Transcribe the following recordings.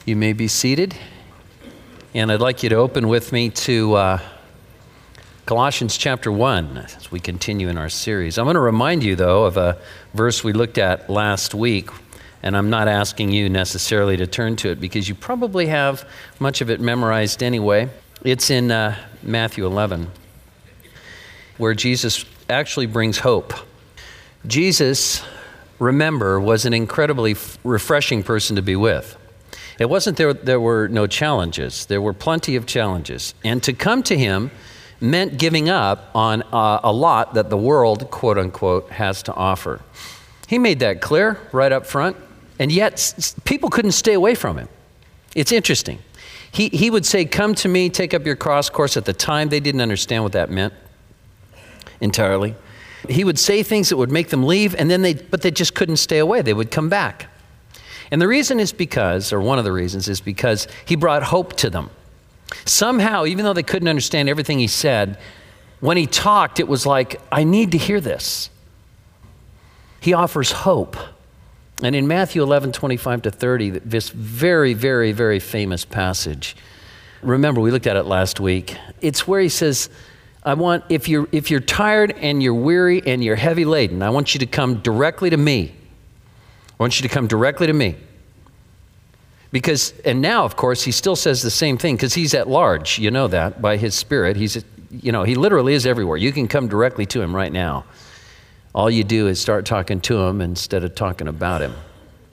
You may be seated, and I'd like you to open with me to Colossians chapter 1 as we continue in our series. I'm going to remind you, though, of a verse we looked at last week, and I'm not asking you necessarily to turn to it because you probably have much of it memorized anyway. It's in Matthew 11, where Jesus actually brings hope. Jesus, remember, was an incredibly refreshing person to be with. It wasn't there were no challenges. There were plenty of challenges. And to come to him meant giving up on a lot that the world, quote unquote, has to offer. He made that clear right up front, and yet people couldn't stay away from him. It's interesting. He would say, "Come to me, take up your cross." Of course, at the time, they didn't understand what that meant entirely. He would say things that would make them leave, but they just couldn't stay away. They would come back. And the reason is because, or one of the reasons is because he brought hope to them. Somehow, even though they couldn't understand everything he said, when he talked, it was like, I need to hear this. He offers hope. And in Matthew 11, 25 to 30, this very, very, very famous passage, remember, we looked at it last week. It's where he says, if you're tired and you're weary and you're heavy laden, I want you to come directly to me. I want you to come directly to me. And now, of course, he still says the same thing because he's at large. You know that by his Spirit. He literally is everywhere. You can come directly to him right now. All you do is start talking to him instead of talking about him.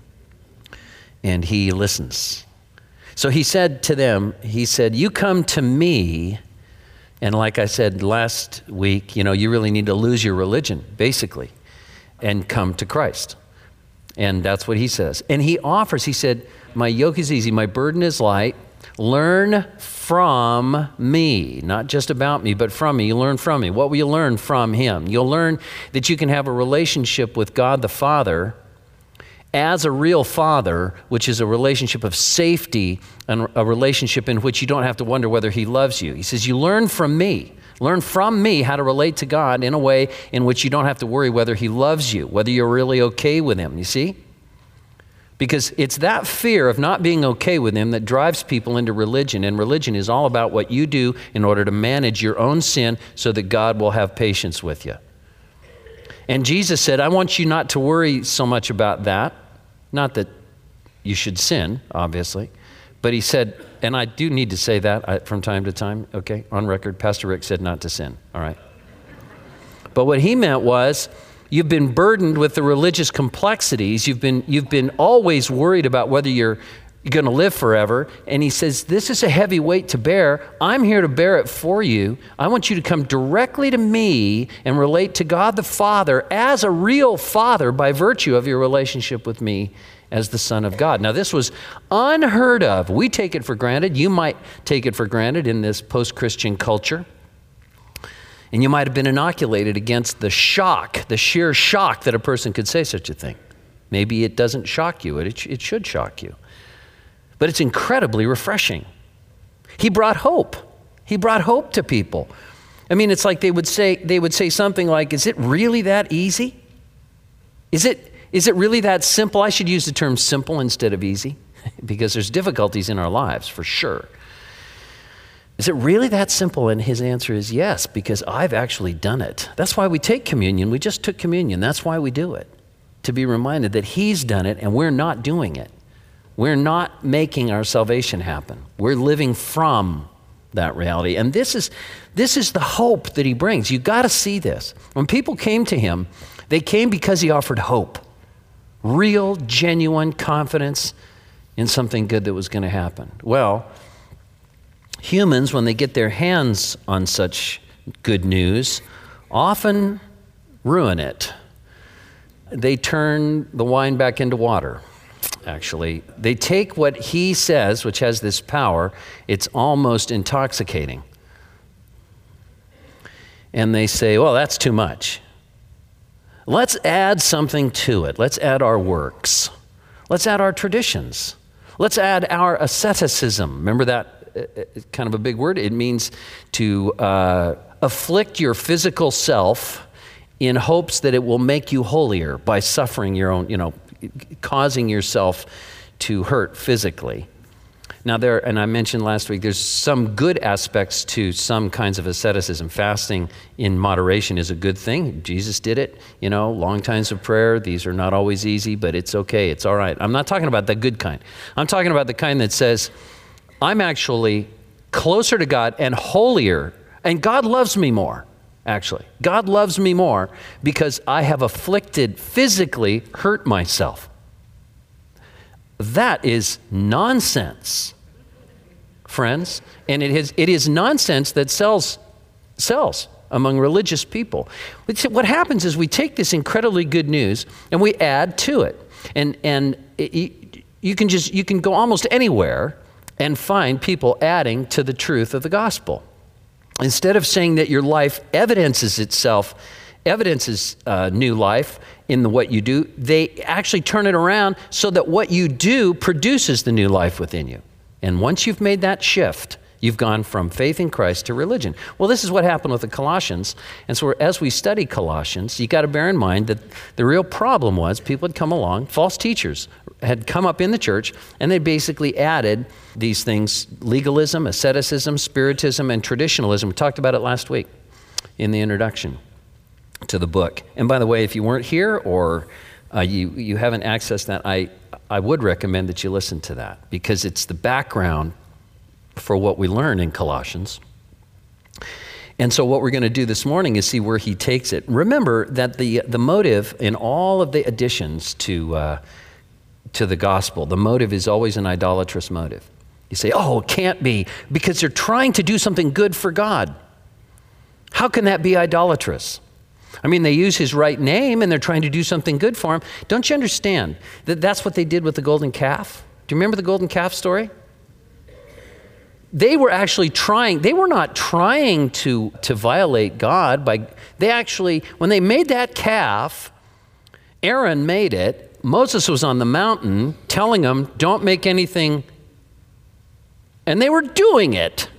And he listens. So he said to them, you come to me. And like I said last week, you really need to lose your religion, basically, and come to Christ. And that's what he says. And he said, my yoke is easy, my burden is light. Learn from me, not just about me, but from me. You learn from me. What will you learn from him? You'll learn that you can have a relationship with God the Father as a real father, which is a relationship of safety and a relationship in which you don't have to wonder whether he loves you. He says, you learn from me. Learn from me how to relate to God in a way in which you don't have to worry whether he loves you, whether you're really okay with him, you see? Because it's that fear of not being okay with him that drives people into religion, and religion is all about what you do in order to manage your own sin so that God will have patience with you. And Jesus said, I want you not to worry so much about that. Not that you should sin, obviously, but he said, and I do need to say that from time to time, okay, on record, Pastor Rick said not to sin, all right? But what he meant was, you've been burdened with the religious complexities, you've been always worried about whether you're going to live forever, and he says, this is a heavy weight to bear. I'm here to bear it for you. I want you to come directly to me and relate to God the Father as a real father by virtue of your relationship with me as the Son of God. Now, this was unheard of. We take it for granted. You might take it for granted in this post-Christian culture. And you might have been inoculated against the sheer shock that a person could say such a thing. Maybe it doesn't shock you. It should shock you. But it's incredibly refreshing. He brought hope. He brought hope to people. I mean, it's like they would say something like, is it really that easy? Is it really that simple? I should use the term simple instead of easy because there's difficulties in our lives, for sure. Is it really that simple? And his answer is yes, because I've actually done it. That's why we take communion. We just took communion. That's why we do it, to be reminded that he's done it and we're not doing it. We're not making our salvation happen. We're living from that reality. And this is the hope that he brings. You've got to see this. When people came to him, they came because he offered hope. Real, genuine confidence in something good that was going to happen. Well, humans, when they get their hands on such good news, often ruin it. They turn the wine back into water, actually. They take what he says, which has this power, it's almost intoxicating. And they say, well, that's too much. Let's add something to it. Let's add our works. Let's add our traditions. Let's add our asceticism. Remember that kind of a big word? It means to afflict your physical self in hopes that it will make you holier by suffering your own, causing yourself to hurt physically. Now and I mentioned last week, there's some good aspects to some kinds of asceticism. Fasting in moderation is a good thing. Jesus did it, long times of prayer. These are not always easy, but it's okay. It's all right. I'm not talking about the good kind. I'm talking about the kind that says, I'm actually closer to God and holier, and God loves me more, actually. God loves me more because I have physically hurt myself. That is nonsense, friends. And it is nonsense that sells among religious people. What happens is we take this incredibly good news and we add to it. And you can go almost anywhere and find people adding to the truth of the gospel. Instead of saying that your life evidences new life in what you do, they actually turn it around so that what you do produces the new life within you. And once you've made that shift, you've gone from faith in Christ to religion. Well, this is what happened with the Colossians. And so as we study Colossians, you got to bear in mind that the real problem was people had come along, false teachers had come up in the church, and they basically added these things: legalism, asceticism, spiritism, and traditionalism. We talked about it last week in the introduction to the book. And by the way, if you weren't here or you haven't accessed that, I would recommend that you listen to that, because it's the background for what we learn in Colossians. And so what we're going to do this morning is see where he takes it. Remember that the motive in all of the additions to the gospel, the motive is always an idolatrous motive. You say, oh, it can't be, because they're trying to do something good for God. How can that be idolatrous? I mean, they use his right name and they're trying to do something good for him. Don't you understand that that's what they did with the golden calf? Do you remember the golden calf story? They were actually they were not trying to violate God they actually, when they made that calf, Aaron made it, Moses was on the mountain telling them, don't make anything, and they were doing it.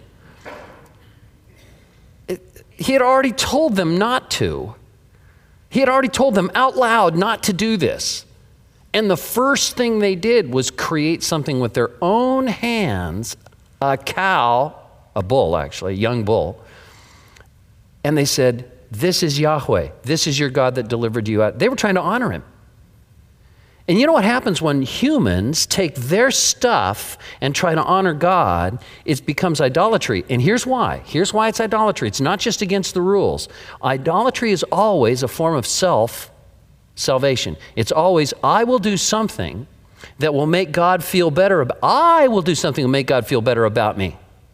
He had already told them not to. He had already told them out loud not to do this. And the first thing they did was create something with their own hands, a cow, a bull actually, a young bull. And they said, this is Yahweh. This is your God that delivered you out. They were trying to honor him. And you know what happens when humans take their stuff and try to honor God? It becomes idolatry. And here's why. Here's why it's idolatry. It's not just against the rules. Idolatry is always a form of salvation. It's always, I will do something that will make God feel better. I will do something that will make God feel better about me.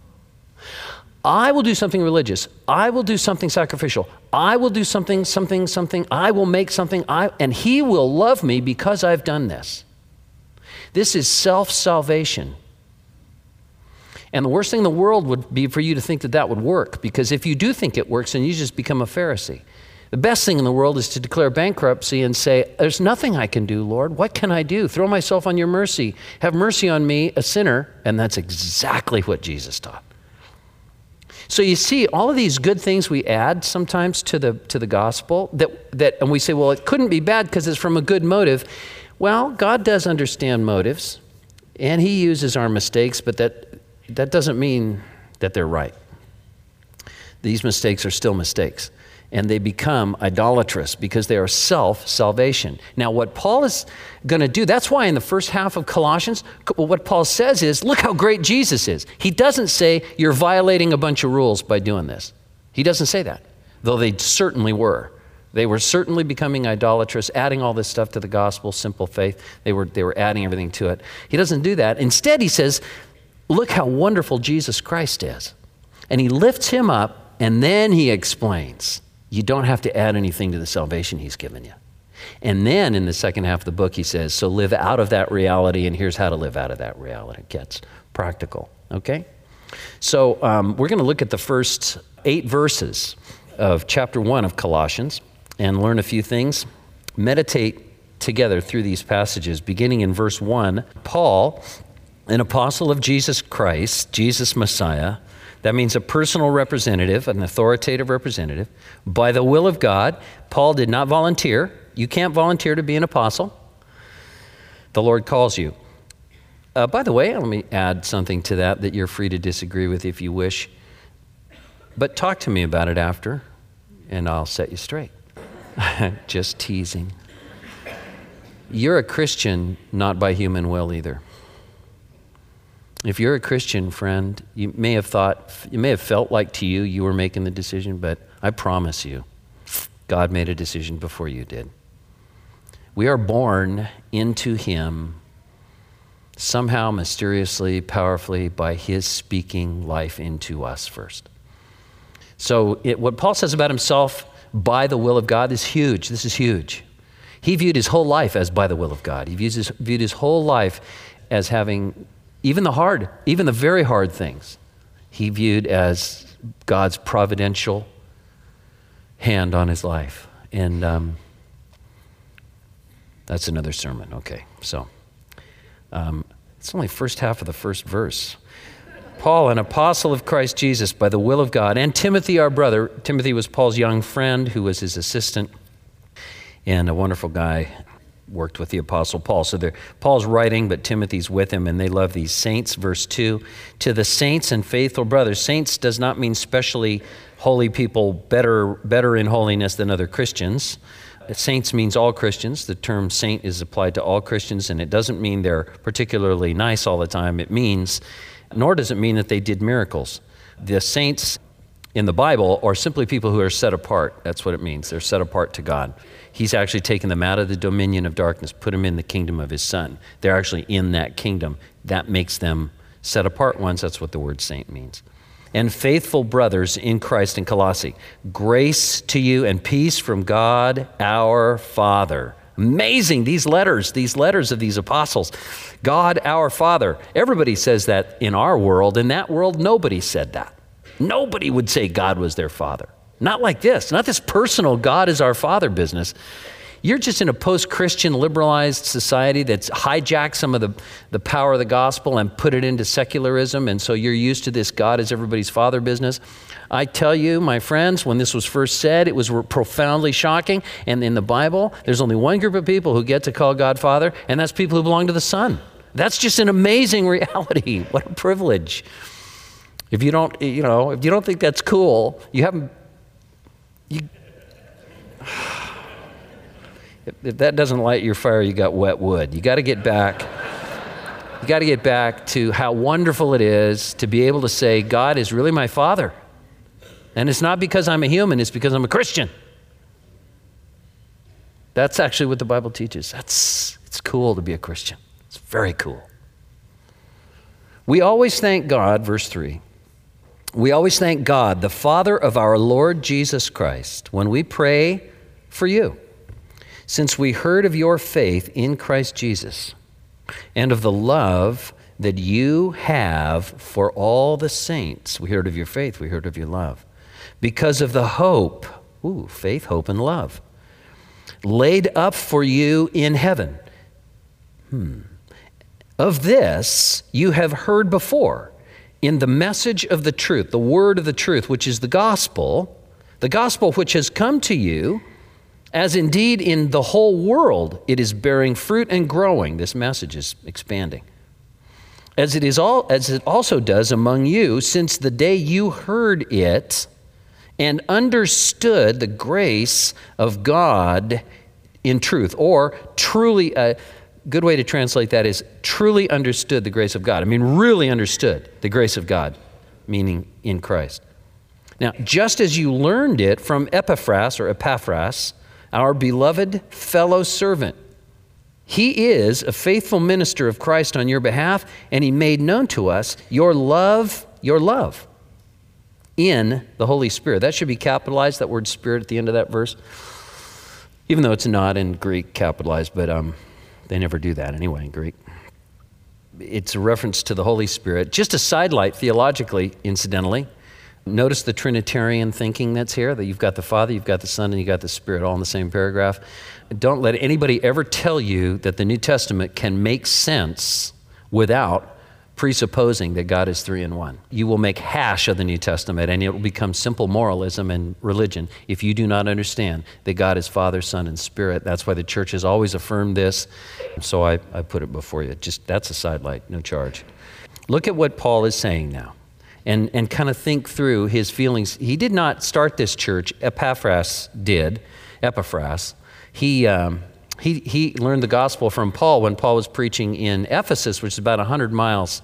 I will do something religious. I will do something sacrificial. I will do something. I will make something. And he will love me because I've done this. This is self-salvation. And the worst thing in the world would be for you to think that that would work, because if you do think it works, then you just become a Pharisee. The best thing in the world is to declare bankruptcy and say, there's nothing I can do, Lord. What can I do? Throw myself on your mercy. Have mercy on me, a sinner. And that's exactly what Jesus taught. So you see, all of these good things we add sometimes to the gospel, and we say, well, it couldn't be bad because it's from a good motive. Well, God does understand motives, and he uses our mistakes, but that doesn't mean that they're right. These mistakes are still mistakes, and they become idolatrous because they are self-salvation. Now, what Paul is going to do, that's why in the first half of Colossians, what Paul says is, look how great Jesus is. He doesn't say, you're violating a bunch of rules by doing this. He doesn't say that, though they certainly were. They were certainly becoming idolatrous, adding all this stuff to the gospel, simple faith. They were adding everything to it. He doesn't do that. Instead, he says, look how wonderful Jesus Christ is. And he lifts him up, and then he explains, you don't have to add anything to the salvation he's given you. And then in the second half of the book, he says, so live out of that reality, and here's how to live out of that reality. It gets practical, okay? So we're going to look at the first 8 verses of chapter 1 of Colossians and learn a few things. Meditate together through these passages. Beginning in verse 1, Paul, an apostle of Jesus Christ, Jesus Messiah, that means a personal representative, an authoritative representative. By the will of God, Paul did not volunteer. You can't volunteer to be an apostle. The Lord calls you. By the way, let me add something to that you're free to disagree with if you wish. But talk to me about it after, and I'll set you straight. Just teasing. You're a Christian not by human will either. If you're a Christian, friend, you may have felt like to you were making the decision, but I promise you, God made a decision before you did. We are born into Him somehow mysteriously, powerfully, by His speaking life into us first. So what Paul says about himself by the will of God is huge. This is huge. He viewed his whole life as by the will of God. He viewed his whole life as having even the very hard things, he viewed as God's providential hand on his life. And that's another sermon. Okay, so it's only first half of the first verse. Paul, an apostle of Christ Jesus by the will of God, and Timothy, our brother. Timothy was Paul's young friend who was his assistant, and a wonderful guy, worked with the apostle Paul. So Paul's writing, but Timothy's with him, and they love these saints. Verse 2, to the saints and faithful brothers. Saints does not mean specially holy people, better in holiness than other Christians. Saints means all Christians. The term saint is applied to all Christians, and it doesn't mean they're particularly nice all the time. It means, nor does it mean that they did miracles. The saints in the Bible are simply people who are set apart. That's what it means. They're set apart to God. He's actually taken them out of the dominion of darkness, put them in the kingdom of his Son. They're actually in that kingdom. That makes them set apart ones. That's what the word saint means. And faithful brothers in Christ in Colossae, grace to you and peace from God our Father. Amazing, these letters of these apostles. God our Father. Everybody says that in our world. In that world, nobody said that. Nobody would say God was their Father. Not like this, not this personal God is our Father business. You're just in a post-Christian liberalized society that's hijacked some of the power of the gospel and put it into secularism, and so you're used to this God is everybody's Father business. I tell you, my friends, when this was first said, it was profoundly shocking, and in the Bible, there's only one group of people who get to call God Father, and that's people who belong to the Son. That's just an amazing reality. What a privilege. If you don't think that's cool, if that doesn't light your fire, you got wet wood. You got to get back. You got to get back to how wonderful it is to be able to say, God is really my Father. And it's not because I'm a human, it's because I'm a Christian. That's actually what the Bible teaches. It's cool to be a Christian. It's very cool. We always thank God, verse 3. We always thank God, the Father of our Lord Jesus Christ, when we pray for you, since we heard of your faith in Christ Jesus and of the love that you have for all the saints. We heard of your faith, we heard of your love. Because of the hope, faith, hope, and love, laid up for you in heaven. Of this you have heard before in the message of the truth, the word of the truth, which is the gospel which has come to you, as indeed in the whole world it is bearing fruit and growing. This message is expanding. As it also does among you, since the day you heard it and understood the grace of God in truth, or truly, a good way to translate that is truly understood the grace of God. I mean, really understood the grace of God, meaning in Christ. Now, just as you learned it from Epaphras, our beloved fellow servant. He is a faithful minister of Christ on your behalf, and he made known to us your love in the Holy Spirit. That should be capitalized, that word Spirit at the end of that verse, even though it's not in Greek capitalized, but they never do that anyway in Greek. It's a reference to the Holy Spirit. Just a sidelight theologically, incidentally. Notice the Trinitarian thinking that's here, that you've got the Father, you've got the Son, and you've got the Spirit all in the same paragraph. Don't let anybody ever tell you that the New Testament can make sense without presupposing that God is three in one. You will make hash of the New Testament, and it will become simple moralism and religion if you do not understand that God is Father, Son, and Spirit. That's why the church has always affirmed this. So I put it before you. Just that's a sidelight, no charge. Look at what Paul is saying now, and kind of think through his feelings. He did not start this church. Epaphras did. He learned the gospel from Paul when Paul was preaching in Ephesus, which is about 100 miles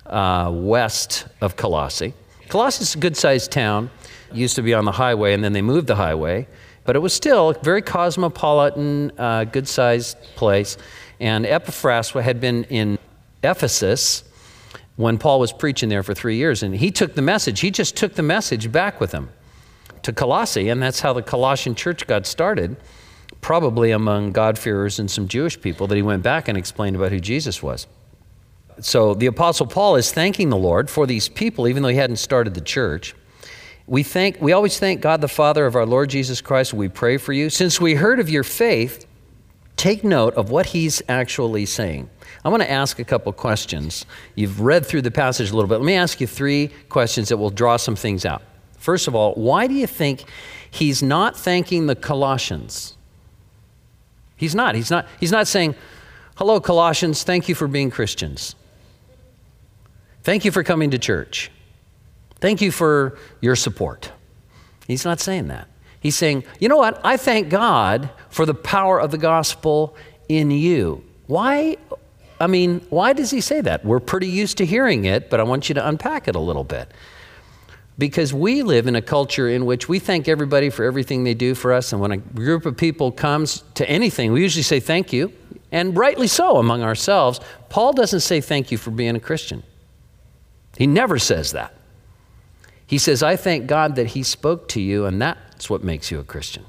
west of Colossae. Colossae is a good-sized town. It used to be on the highway, and then they moved the highway. But it was still a very cosmopolitan, good-sized place. And Epaphras had been in Ephesus when Paul was preaching there for 3 years. And he took the message. He just took the message back with him to Colossae, and that's how the Colossian church got started, probably among God-fearers and some Jewish people, that he went back and explained about who Jesus was. So the Apostle Paul is thanking the Lord for these people, even though he hadn't started the church. We always thank God the Father of our Lord Jesus Christ. We pray for you. Since we heard of your faith, take note of what he's actually saying. I want to ask a couple questions. You've read through the passage a little bit. Let me ask you 3 questions that will draw some things out. First of all, why do you think he's not thanking the Colossians? He's not saying, hello, Colossians, thank you for being Christians. Thank you for coming to church. Thank you for your support. He's not saying that. He's saying, you know what? I thank God for the power of the gospel in you. Why? Why does he say that? We're pretty used to hearing it, but I want you to unpack it a little bit. Because we live in a culture in which we thank everybody for everything they do for us, and when a group of people comes to anything, we usually say thank you, and rightly so among ourselves. Paul doesn't say thank you for being a Christian. He never says that. He says, I thank God that he spoke to you, and that's what makes you a Christian.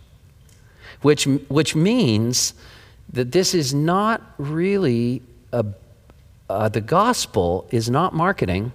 Which means that this is not really, the gospel is not marketing.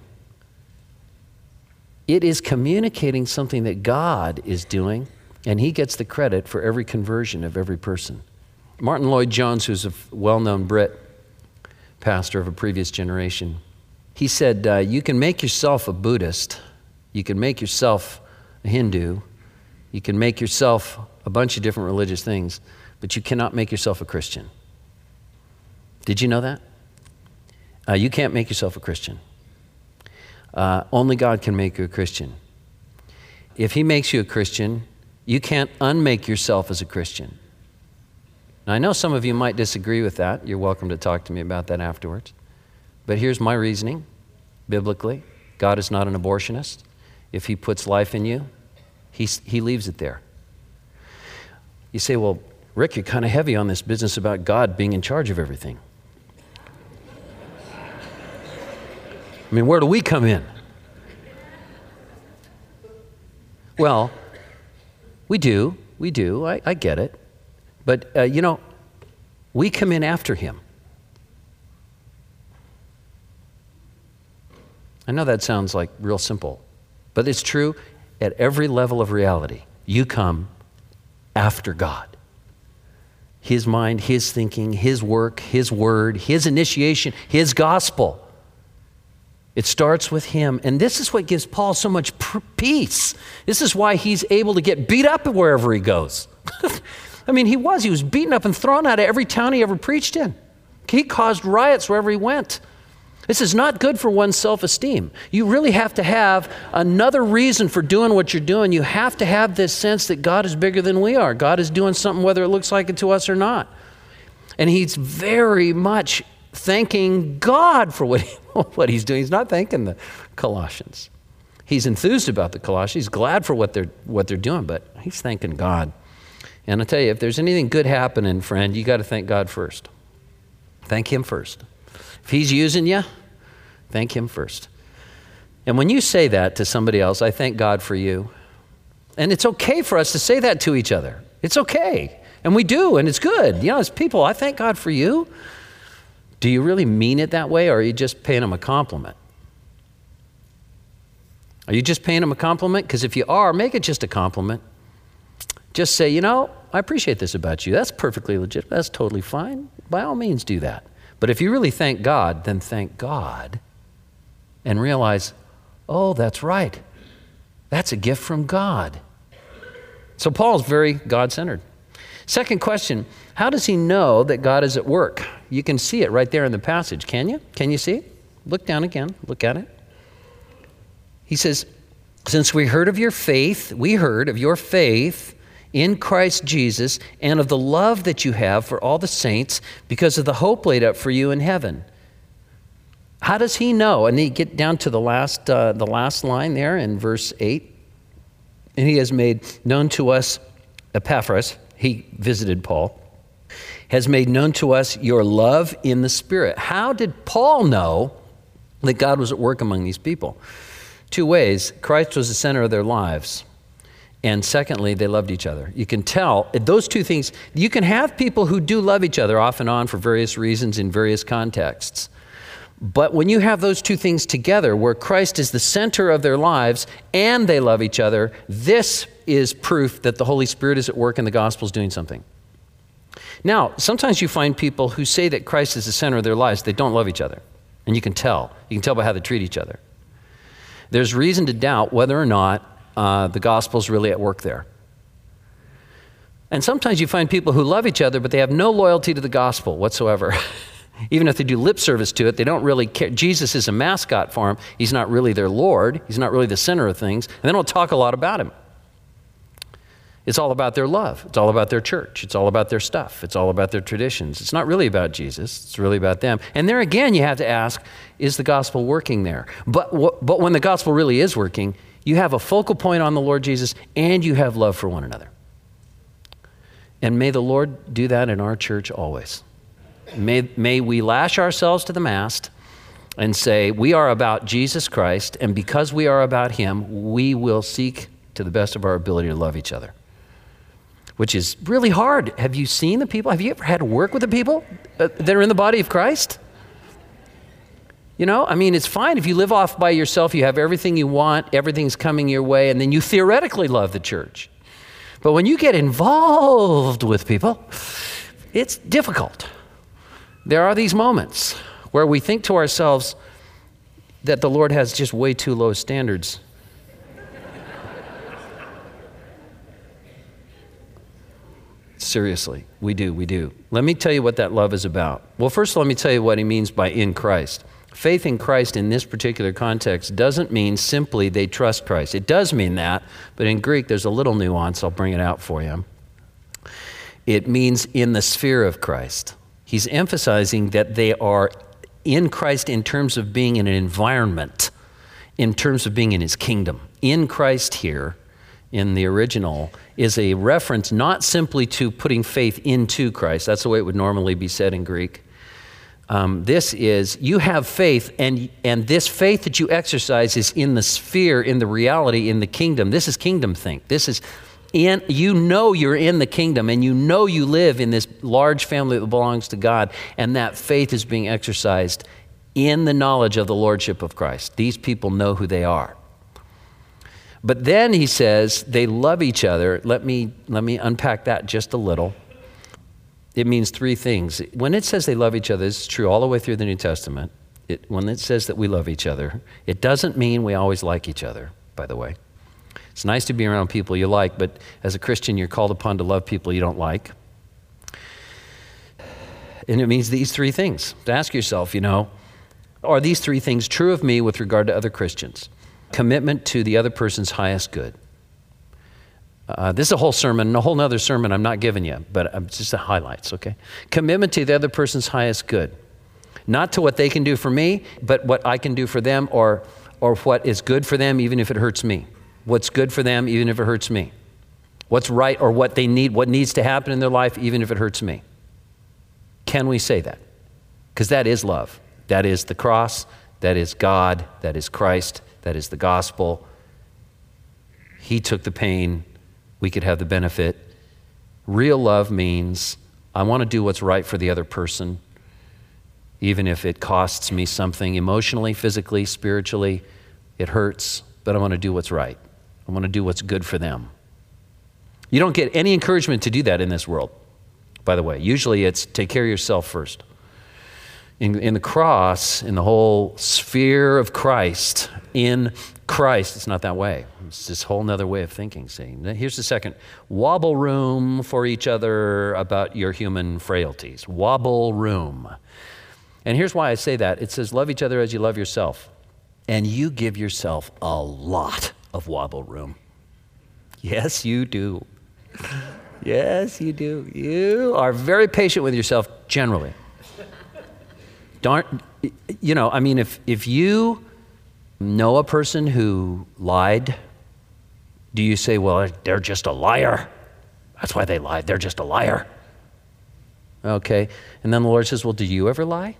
It is communicating something that God is doing, and he gets the credit for every conversion of every person. Martin Lloyd-Jones, who's a well-known Brit pastor of a previous generation, he said, you can make yourself a Buddhist, you can make yourself a Hindu, you can make yourself a bunch of different religious things, but you cannot make yourself a Christian. Did you know that? You can't make yourself a Christian. Only God can make you a Christian. If he makes you a Christian, you can't unmake yourself as a Christian. Now, I know some of you might disagree with that. You're welcome to talk to me about that afterwards. But here's my reasoning, biblically. God is not an abortionist. If he puts life in you, he leaves it there. You say, well, Rick, you're kind of heavy on this business about God being in charge of everything. Where do we come in? Well, we do. I get it. But, we come in after him. I know that sounds like real simple, but it's true at every level of reality. You come after God. His mind, his thinking, his work, his word, his initiation, his gospel. It starts with him. And this is what gives Paul so much peace. This is why he's able to get beat up wherever he goes. He was beaten up and thrown out of every town he ever preached in. He caused riots wherever he went. This is not good for one's self-esteem. You really have to have another reason for doing what you're doing. You have to have this sense that God is bigger than we are. God is doing something whether it looks like it to us or not. And he's very much thanking God for what he's doing. He's not thanking the Colossians. He's enthused about the Colossians. He's glad for what they're doing, but he's thanking God. And I tell you, if there's anything good happening, friend, you got to thank God first. Thank him first. If he's using you, thank him first. And when you say that to somebody else, I thank God for you. And it's okay for us to say that to each other. It's okay. And we do, and it's good. As people, I thank God for you. Do you really mean it that way, or are you just paying them a compliment? Are you just paying them a compliment? Because if you are, make it just a compliment. Just say, I appreciate this about you. That's perfectly legit. That's totally fine. By all means, do that. But if you really thank God, then thank God and realize, oh, that's right. That's a gift from God. So Paul's very God-centered. Second question, how does he know that God is at work? You can see it right there in the passage, can you? Can you see it? Look down again. Look at it. He says, since we heard of your faith in Christ Jesus and of the love that you have for all the saints because of the hope laid up for you in heaven. How does he know? And he get down to the last line there in verse 8. And he has made known to us, Epaphras, he visited Paul, has made known to us your love in the Spirit. How did Paul know that God was at work among these people? Two ways. Christ was the center of their lives. And secondly, they loved each other. You can tell, those two things, you can have people who do love each other off and on for various reasons in various contexts. But when you have those two things together, where Christ is the center of their lives and they love each other, this is proof that the Holy Spirit is at work and the gospel is doing something. Now, sometimes you find people who say that Christ is the center of their lives, they don't love each other. And you can tell. You can tell by how they treat each other. There's reason to doubt whether or not the gospel's really at work there. And sometimes you find people who love each other, but they have no loyalty to the gospel whatsoever. Even if they do lip service to it, they don't really care. Jesus is a mascot for them. He's not really their Lord. He's not really the center of things. And they don't talk a lot about him. It's all about their love. It's all about their church. It's all about their stuff. It's all about their traditions. It's not really about Jesus. It's really about them. And there again, you have to ask, is the gospel working there? But when the gospel really is working, you have a focal point on the Lord Jesus and you have love for one another. And may the Lord do that in our church always. May we lash ourselves to the mast and say, we are about Jesus Christ, and because we are about him, we will seek to the best of our ability to love each other. Which is really hard. Have you seen the people? Have you ever had to work with the people that are in the body of Christ? You know, I mean, it's fine if you live off by yourself, you have everything you want, everything's coming your way, and then you theoretically love the church. But when you get involved with people, it's difficult. There are these moments where we think to ourselves that the Lord has just way too low standards. Seriously, we do. Let me tell you what that love is about. Well, first let me tell you what he means by in Christ. Faith in Christ in this particular context doesn't mean simply they trust Christ. It does mean that, but in Greek there's a little nuance. I'll bring it out for you. It means in the sphere of Christ. He's emphasizing that they are in Christ in terms of being in an environment, in terms of being in his kingdom. In Christ here, in the original, is a reference not simply to putting faith into Christ. That's the way it would normally be said in Greek. This is, you have faith, and this faith that you exercise is in the sphere, in the reality, in the kingdom. This is kingdom think. This is, you know you're in the kingdom, and you know you live in this large family that belongs to God, and that faith is being exercised in the knowledge of the lordship of Christ. These people know who they are. But then he says they love each other. Let me unpack that just a little. It means three things. When it says they love each other, it's true all the way through the New Testament. When it says that we love each other, it doesn't mean we always like each other, by the way. It's nice to be around people you like, but as a Christian, you're called upon to love people you don't like. And it means these three things. To ask yourself, are these three things true of me with regard to other Christians? Commitment to the other person's highest good. This is a whole sermon, a whole nother sermon I'm not giving you, but it's just the highlights, okay? Commitment to the other person's highest good. Not to what they can do for me, but what I can do for them, or what is good for them even if it hurts me. What's good for them even if it hurts me. What's right or what they need, what needs to happen in their life even if it hurts me. Can we say that? Because that is love. That is the cross. That is God. That is Christ. That is the gospel. He took the pain. We could have the benefit. Real love means I want to do what's right for the other person, even if it costs me something emotionally, physically, spiritually. It hurts, but I want to do what's right. I want to do what's good for them. You don't get any encouragement to do that in this world, by the way. Usually it's take care of yourself first. In the cross, in the whole sphere of Christ, in Christ, it's not that way. It's this whole nother way of thinking, see. Here's the second. Wobble room for each other about your human frailties. Wobble room. And here's why I say that. It says, love each other as you love yourself. And you give yourself a lot of wobble room. Yes, you do. Yes, you do. You are very patient with yourself generally. If you know a person who lied, do you say, well, they're just a liar? That's why they lied. They're just a liar. Okay. And then the Lord says, well, do you ever lie?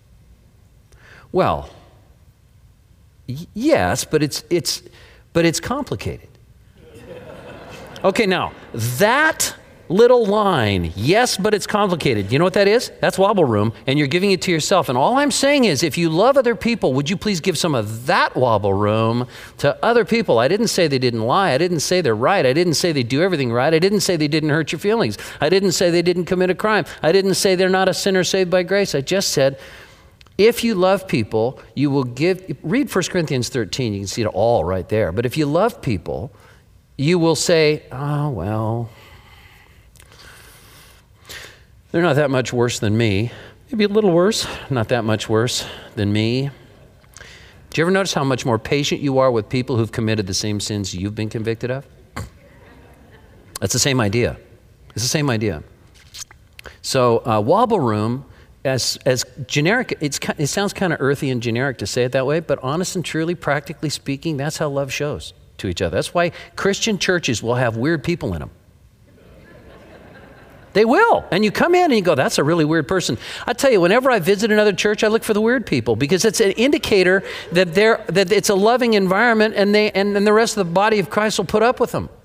Well, yes, but it's complicated. Okay, now, that little line, yes, but it's complicated. You know what that is? That's wobble room, and you're giving it to yourself. And all I'm saying is, if you love other people, would you please give some of that wobble room to other people? I didn't say they didn't lie. I didn't say they're right. I didn't say they do everything right. I didn't say they didn't hurt your feelings. I didn't say they didn't commit a crime. I didn't say they're not a sinner saved by grace. I just said, if you love people, you will read 1 Corinthians 13. You can see it all right there. But if you love people, you will say, oh, well, they're not that much worse than me. Maybe a little worse, not that much worse than me. Do you ever notice how much more patient you are with people who've committed the same sins you've been convicted of? That's the same idea. It's the same idea. So wobble room, as generic, it sounds kind of earthy and generic to say it that way, but honest and truly, practically speaking, that's how love shows to each other. That's why Christian churches will have weird people in them. They will. And you come in and you go, that's a really weird person. I tell you, whenever I visit another church, I look for the weird people because it's an indicator that it's a loving environment and the rest of the body of Christ will put up with them.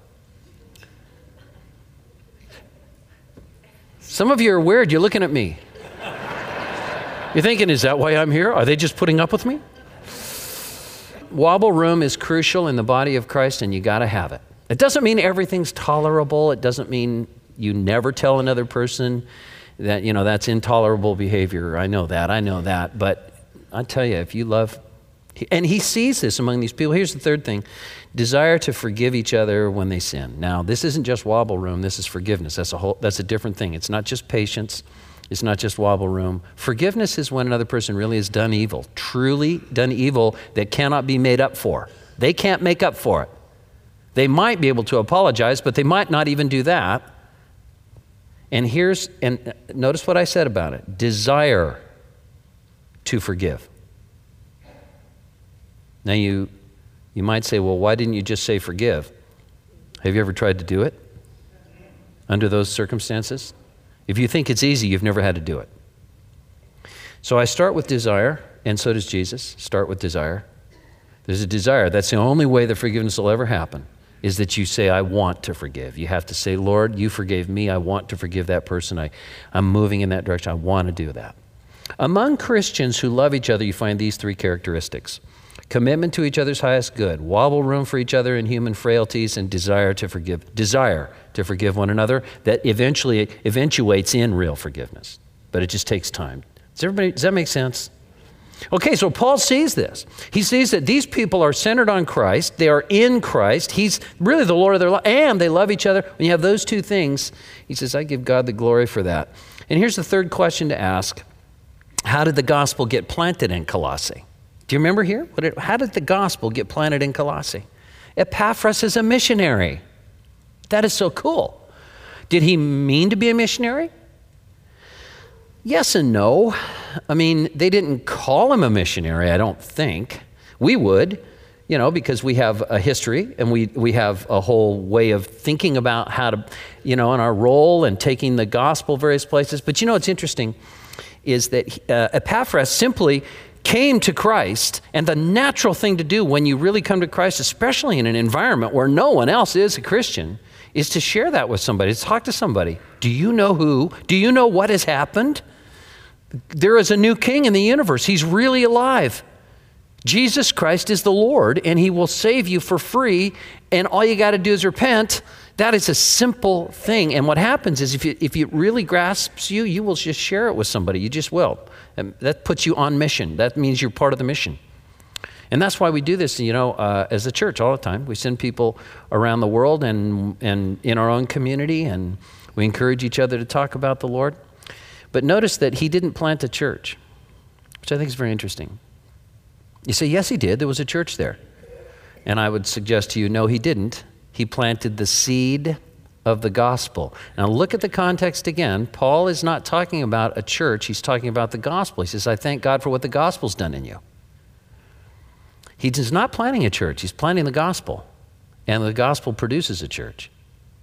Some of you are weird. You're looking at me. You're thinking, is that why I'm here? Are they just putting up with me? Wobble room is crucial in the body of Christ, and you got to have it. It doesn't mean everything's tolerable. It doesn't mean you never tell another person that, that's intolerable behavior. I know that. But I tell you, if you love, and he sees this among these people. Here's the third thing. Desire to forgive each other when they sin. Now, this isn't just wobble room. This is forgiveness. That's a different thing. It's not just patience. It's not just wobble room. Forgiveness is when another person really has done evil, truly done evil that cannot be made up for. They can't make up for it. They might be able to apologize, but they might not even do that. And notice what I said about it. Desire to forgive. Now you might say, well, why didn't you just say forgive? Have you ever tried to do it under those circumstances? If you think it's easy, you've never had to do it. So I start with desire, and so does Jesus. Start with desire. There's a desire. That's the only way that forgiveness will ever happen, is that you say, I want to forgive. You have to say, Lord, you forgave me. I want to forgive that person. I'm moving in that direction. I want to do that. Among Christians who love each other, you find these three characteristics. Commitment to each other's highest good, wobble room for each other in human frailties, and desire to forgive. Desire to forgive one another that eventually eventuates in real forgiveness. But it just takes time. Does that make sense? Okay, so Paul sees this. He sees that these people are centered on Christ. They are in Christ. He's really the Lord of their life, and they love each other. When you have those two things, he says, I give God the glory for that. And here's the third question to ask. How did the gospel get planted in Colossae? Do you remember here? How did the gospel get planted in Colossae? Epaphras is a missionary. That is so cool. Did he mean to be a missionary? Yes and no. I mean, they didn't call him a missionary, I don't think. We would, because we have a history and we have a whole way of thinking about how to, in our role and taking the gospel various places. But what's interesting is that Epaphras simply came to Christ, and the natural thing to do when you really come to Christ, especially in an environment where no one else is a Christian, is to share that with somebody, to talk to somebody. Do you know who? Do you know what has happened? There is a new king in the universe. He's really alive. Jesus Christ is the Lord, and he will save you for free, and all you got to do is repent. That is a simple thing. And what happens is if it really grasps you, you will just share it with somebody. You just will. That puts you on mission. That means you're part of the mission. And that's why we do this, as a church all the time. We send people around the world and in our own community, and we encourage each other to talk about the Lord. But notice that he didn't plant a church, which I think is very interesting. You say, yes, he did. There was a church there. And I would suggest to you, no, he didn't. He planted the seed of the gospel. Now look at the context again. Paul is not talking about a church. He's talking about the gospel. He says, I thank God for what the gospel's done in you. He's not planting a church. He's planting the gospel. And the gospel produces a church.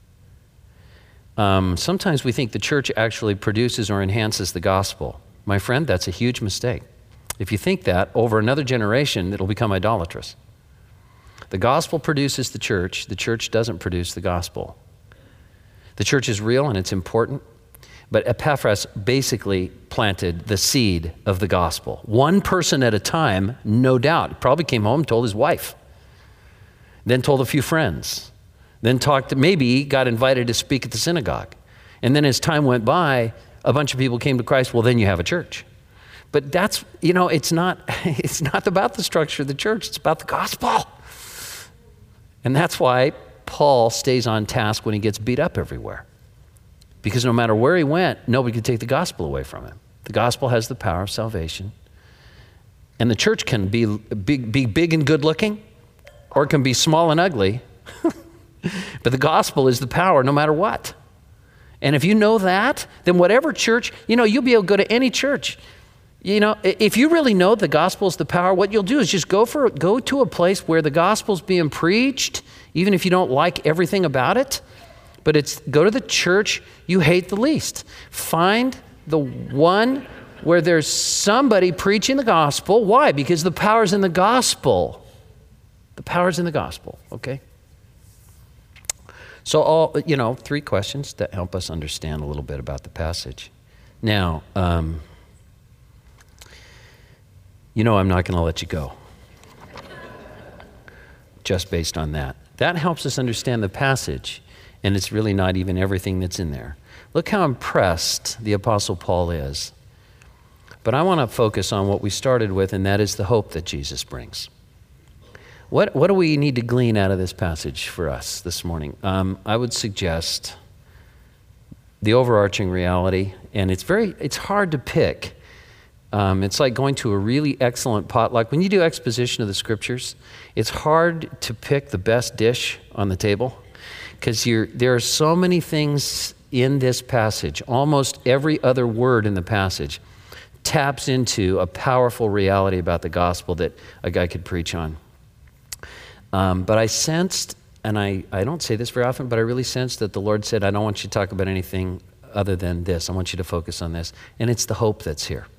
Sometimes we think the church actually produces or enhances the gospel. My friend, that's a huge mistake. If you think that, over another generation, it'll become idolatrous. The gospel produces the church doesn't produce the gospel. The church is real and it's important, but Epaphras basically planted the seed of the gospel. One person at a time, no doubt. Probably came home, told his wife, then told a few friends, then maybe got invited to speak at the synagogue. And then as time went by, a bunch of people came to Christ. Well, then you have a church. But that's, it's not about the structure of the church. It's about the gospel. And that's why Paul stays on task when he gets beat up everywhere. Because no matter where he went, nobody could take the gospel away from him. The gospel has the power of salvation. And the church can be big and good looking, or it can be small and ugly. But the gospel is the power no matter what. And if you know that, then whatever church, you'll be able to go to any church. If you really know the gospel is the power, what you'll do is just go to a place where the gospel's being preached, even if you don't like everything about it. But go to the church you hate the least. Find the one where there's somebody preaching the gospel. Why? Because the power's in the gospel. The power's in the gospel, okay? So, 3 questions that help us understand a little bit about the passage. Now, I'm not going to let you go just based on that. That helps us understand the passage, and it's really not even everything that's in there. Look how impressed the Apostle Paul is. But I want to focus on what we started with, and that is the hope that Jesus brings. What do we need to glean out of this passage for us this morning? I would suggest the overarching reality, and it's hard to pick. It's like going to a really excellent potluck. When you do exposition of the scriptures, it's hard to pick the best dish on the table because there are so many things in this passage. Almost every other word in the passage taps into a powerful reality about the gospel that a guy could preach on. But I sensed, and I don't say this very often, but I really sensed that the Lord said, I don't want you to talk about anything other than this. I want you to focus on this. And it's the hope that's here.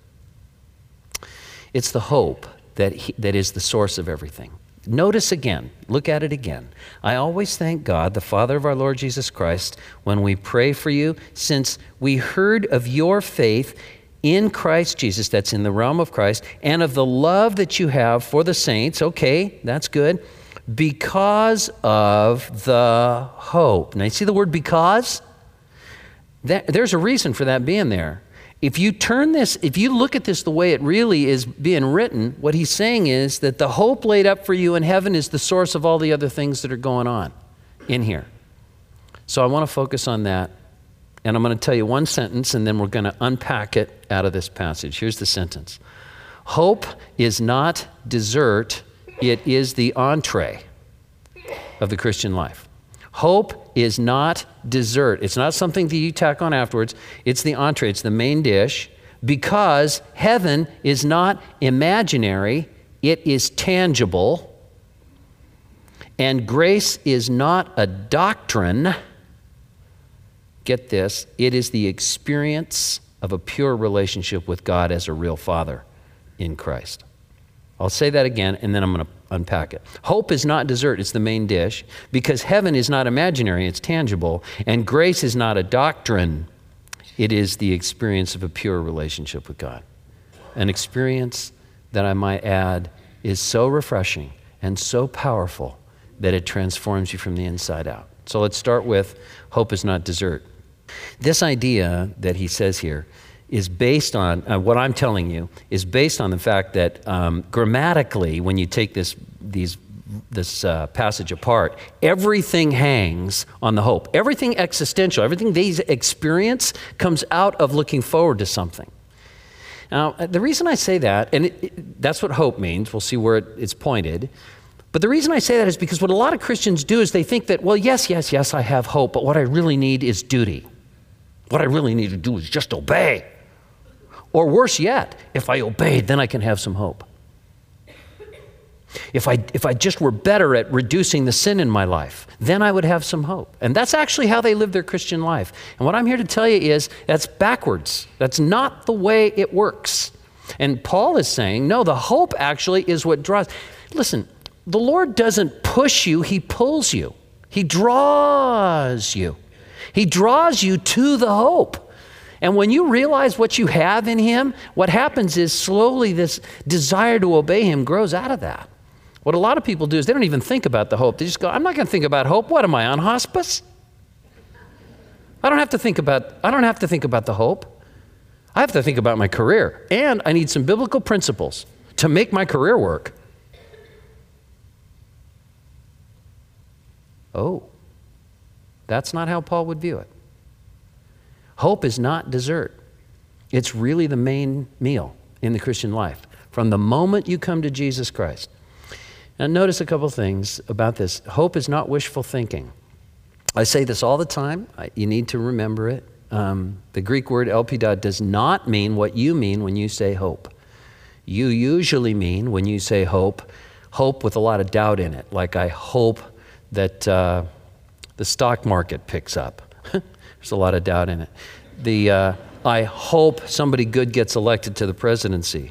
It's the hope that is the source of everything. Notice again, look at it again. I always thank God, the Father of our Lord Jesus Christ, when we pray for you, since we heard of your faith in Christ Jesus, that's in the realm of Christ, and of the love that you have for the saints. Okay, that's good. Because of the hope. Now you see the word because? There's a reason for that being there. If you look at this the way it really is being written, what he's saying is that the hope laid up for you in heaven is the source of all the other things that are going on in here. So I want to focus on that. And I'm going to tell you one sentence, and then we're going to unpack it out of this passage. Here's the sentence. Hope is not dessert. It is the entree of the Christian life. Hope is not dessert. It's not something that you tack on afterwards. It's the entree. It's the main dish, because heaven is not imaginary. It is tangible. And grace is not a doctrine. Get this. It is the experience of a pure relationship with God as a real Father in Christ. I'll say that again, and then I'm going to unpack it. Hope is not dessert, it's the main dish, because heaven is not imaginary, it's tangible, and grace is not a doctrine, it is the experience of a pure relationship with God. An experience that I might add is so refreshing and so powerful that it transforms you from the inside out. So let's start with hope is not dessert. This idea that he says here is based on, what I'm telling you, is based on the fact that grammatically, when you take this passage apart, everything hangs on the hope. Everything existential, everything they experience comes out of looking forward to something. Now, the reason I say that, and that's what hope means, we'll see where it's pointed, but the reason I say that is because what a lot of Christians do is they think that, well, yes, I have hope, but what I really need is duty. What I really need to do is just obey. Or worse yet, if I obeyed, then I can have some hope. If I just were better at reducing the sin in my life, then I would have some hope. And that's actually how they live their Christian life. And what I'm here to tell you is that's backwards. That's not the way it works. And Paul is saying, no, the hope actually is what draws. Listen, the Lord doesn't push you, he pulls you. He draws you. He draws you to the hope. And when you realize what you have in him, what happens is slowly this desire to obey him grows out of that. What a lot of people do is they don't even think about the hope. They just go, I'm not going to think about hope. What am I, on hospice? I don't have to think about the hope. I have to think about my career. And I need some biblical principles to make my career work. Oh, that's not how Paul would view it. Hope is not dessert. It's really the main meal in the Christian life from the moment you come to Jesus Christ. Now notice a couple things about this. Hope is not wishful thinking. I say this all the time. You need to remember it. The Greek word elpida does not mean what you mean when you say hope. You usually mean, when you say hope, hope with a lot of doubt in it. Like, I hope that the stock market picks up. There's a lot of doubt in it. I hope somebody good gets elected to the presidency.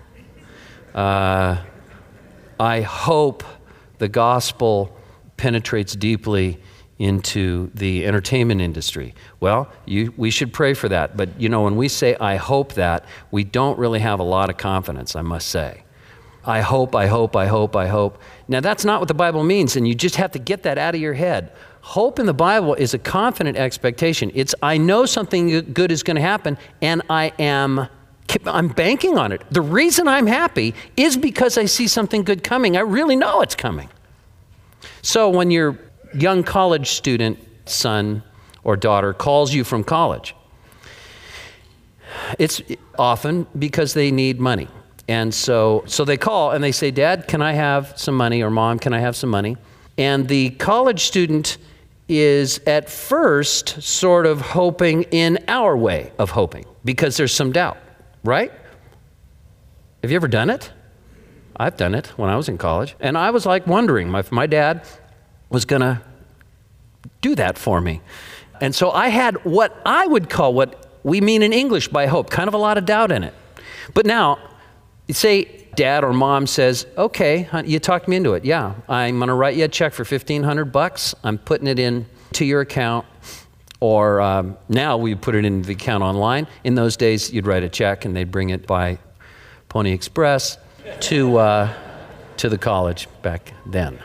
I hope the gospel penetrates deeply into the entertainment industry. Well, we should pray for that. But, when we say, I hope that, we don't really have a lot of confidence, I must say. I hope. Now, that's not what the Bible means, and you just have to get that out of your head. Hope in the Bible is a confident expectation. It's, I know something good is going to happen, and I'm banking on it. The reason I'm happy is because I see something good coming. I really know it's coming. So when your young college student son or daughter calls you from college, it's often because they need money. And so they call and they say, Dad, can I have some money? Or Mom, can I have some money? And the college student is at first sort of hoping in our way of hoping because there's some doubt, right? Have you ever done it? I've done it when I was in college. And I was like wondering if my dad was going to do that for me. And so I had what I would call what we mean in English by hope, kind of a lot of doubt in it. But now, say Dad or Mom says, okay, you talked me into it. Yeah, I'm going to write you a check for $1,500. I'm putting it in to your account. Or now we put it in the account online. In those days, you'd write a check and they'd bring it by Pony Express to the college back then.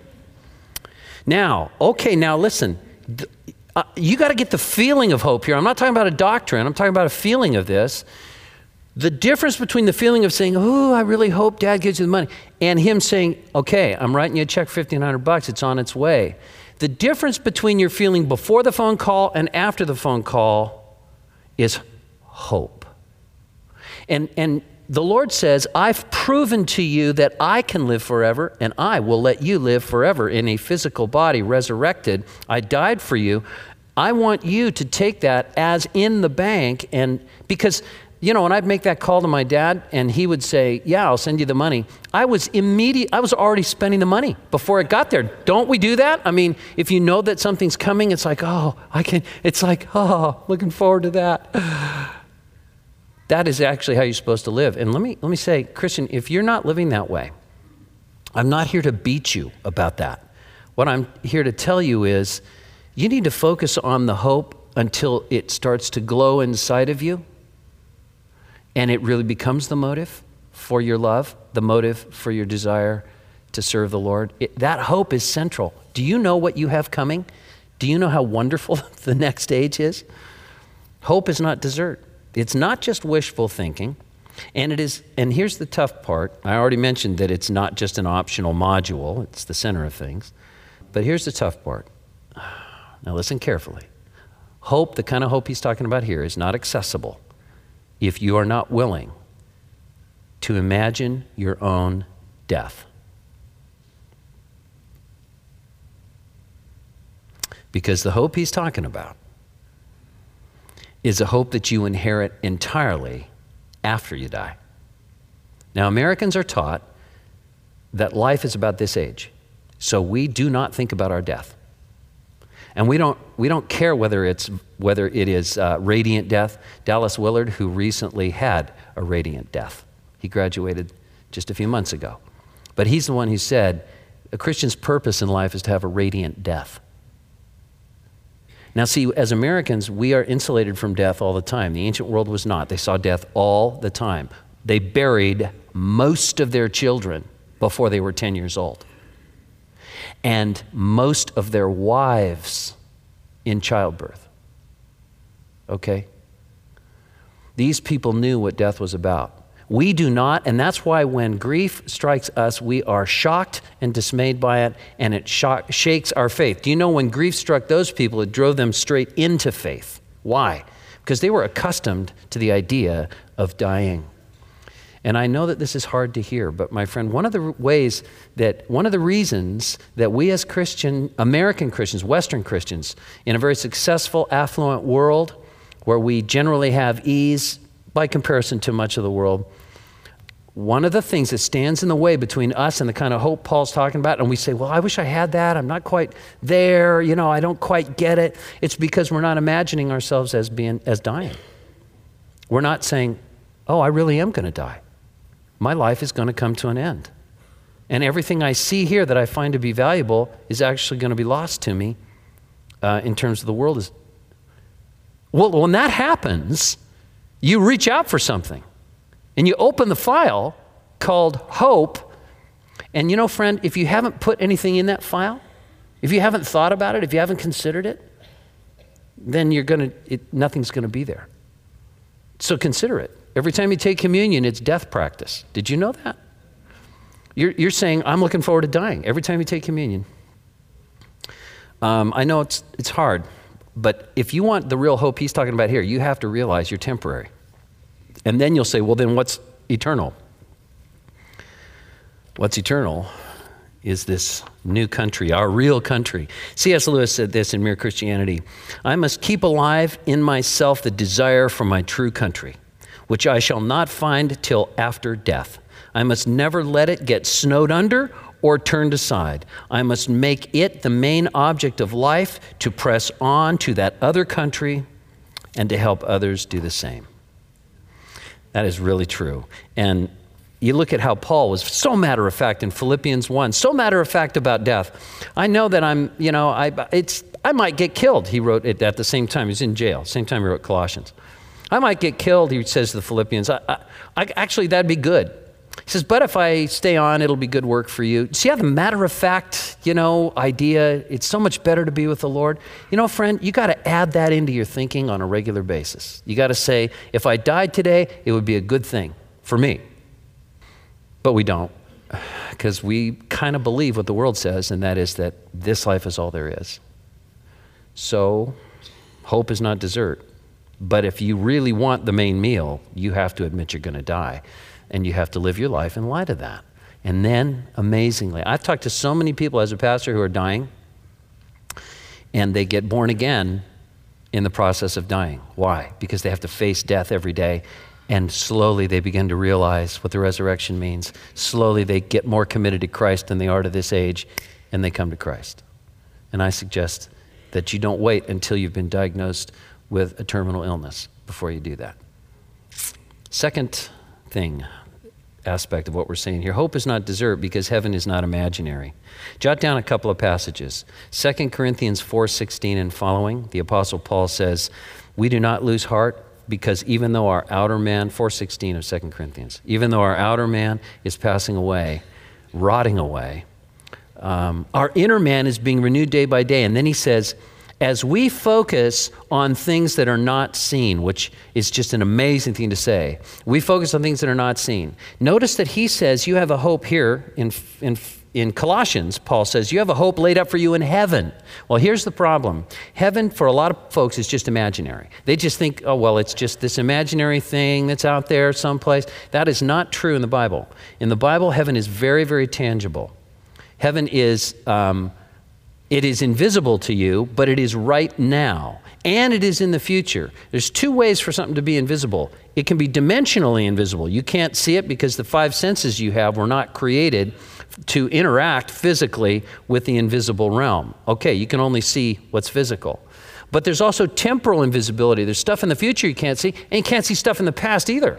Now listen. You got to get the feeling of hope here. I'm not talking about a doctrine. I'm talking about a feeling of this. The difference between the feeling of saying, oh, I really hope Dad gives you the money, and him saying, okay, I'm writing you a check for $1,500, it's on its way. The difference between your feeling before the phone call and after the phone call is hope. And the Lord says, I've proven to you that I can live forever, and I will let you live forever in a physical body, resurrected. I died for you. I want you to take that as in the bank, and because when I'd make that call to my dad and he would say, yeah, I'll send you the money, I was already spending the money before it got there. Don't we do that? I mean, if you know that something's coming, it's like, looking forward to that. That is actually how you're supposed to live. And let me say, Christian, if you're not living that way, I'm not here to beat you about that. What I'm here to tell you is you need to focus on the hope until it starts to glow inside of you. And it really becomes the motive for your love, the motive for your desire to serve the Lord. That hope is central. Do you know what you have coming? Do you know how wonderful the next stage is? Hope is not dessert. It's not just wishful thinking, and here's the tough part. I already mentioned that it's not just an optional module, it's the center of things. But here's the tough part. Now listen carefully. Hope, the kind of hope he's talking about here, is not accessible if you are not willing to imagine your own death. Because the hope he's talking about is a hope that you inherit entirely after you die. Now, Americans are taught that life is about this age, so we do not think about our death. And we don't care whether it is radiant death. Dallas Willard, who recently had a radiant death, he graduated just a few months ago. But he's the one who said, a Christian's purpose in life is to have a radiant death. Now see, as Americans, we are insulated from death all the time. The ancient world was not. They saw death all the time. They buried most of their children before they were 10 years old. And most of their wives in childbirth. Okay? These people knew what death was about. We do not, and that's why when grief strikes us, we are shocked and dismayed by it, and it shakes our faith. Do you know when grief struck those people, it drove them straight into faith? Why? Because they were accustomed to the idea of dying. And I know that this is hard to hear, but my friend, one of the reasons that we as American Christians, Western Christians, in a very successful, affluent world where we generally have ease by comparison to much of the world, one of the things that stands in the way between us and the kind of hope Paul's talking about, and we say, well, I wish I had that, I'm not quite there, I don't quite get it, it's because we're not imagining ourselves as dying. We're not saying, oh, I really am going to die. My life is going to come to an end. And everything I see here that I find to be valuable is actually going to be lost to me in terms of the world. Well, when that happens, you reach out for something. And you open the file called hope. And friend, if you haven't put anything in that file, if you haven't thought about it, if you haven't considered it, then nothing's going to be there. So consider it. Every time you take communion, it's death practice. Did you know that? You're saying, I'm looking forward to dying every time you take communion. I know it's hard, but if you want the real hope he's talking about here, you have to realize you're temporary. And then you'll say, well, then what's eternal? What's eternal is this new country, our real country. C.S. Lewis said this in Mere Christianity: I must keep alive in myself the desire for my true country, which I shall not find till after death. I must never let it get snowed under or turned aside. I must make it the main object of life to press on to that other country and to help others do the same. That is really true. And you look at how Paul was so matter-of-fact in Philippians 1, so matter-of-fact about death. I know that I might get killed, he wrote it at the same time. He was in jail, same time he wrote Colossians. I might get killed, he says to the Philippians. Actually, that'd be good. He says, but if I stay on, it'll be good work for you. See how the matter-of-fact, idea, it's so much better to be with the Lord? Friend, you got to add that into your thinking on a regular basis. You got to say, if I died today, it would be a good thing for me. But we don't, because we kind of believe what the world says, and that is that this life is all there is. So, hope is not dessert. But if you really want the main meal, you have to admit you're going to die. And you have to live your life in light of that. And then, amazingly, I've talked to so many people as a pastor who are dying, and they get born again in the process of dying. Why? Because they have to face death every day, and slowly they begin to realize what the resurrection means. Slowly they get more committed to Christ than they are to this age, and they come to Christ. And I suggest that you don't wait until you've been diagnosed with a terminal illness before you do that. Second aspect of what we're saying here. Hope is not dessert because heaven is not imaginary. Jot down a couple of passages. 2 Corinthians 4:16 and following, the Apostle Paul says, we do not lose heart because even though our outer man, 4:16 of 2 Corinthians, even though our outer man is passing away, rotting away, our inner man is being renewed day by day. And then he says, As we focus on things that are not seen, which is just an amazing thing to say, we focus on things that are not seen. Notice that he says you have a hope here in Colossians. Paul says you have a hope laid up for you in heaven. Well, here's the problem. Heaven, for a lot of folks, is just imaginary. They just think, oh, well, it's just this imaginary thing that's out there someplace. That is not true in the Bible. In the Bible, heaven is very, very tangible. Heaven is... it is invisible to you, but it is right now, and it is in the future. There's two ways for something to be invisible. It can be dimensionally invisible. You can't see it because the five senses you have were not created to interact physically with the invisible realm. Okay, you can only see what's physical. But there's also temporal invisibility. There's stuff in the future you can't see, and you can't see stuff in the past either.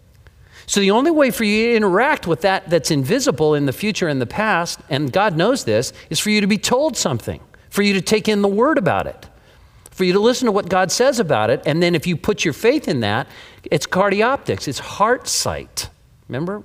So the only way for you to interact with that that's invisible in the future and the past, and God knows this, is for you to be told something, for you to take in the word about it, for you to listen to what God says about it, and then if you put your faith in that, it's cardioptics, it's heart sight. Remember?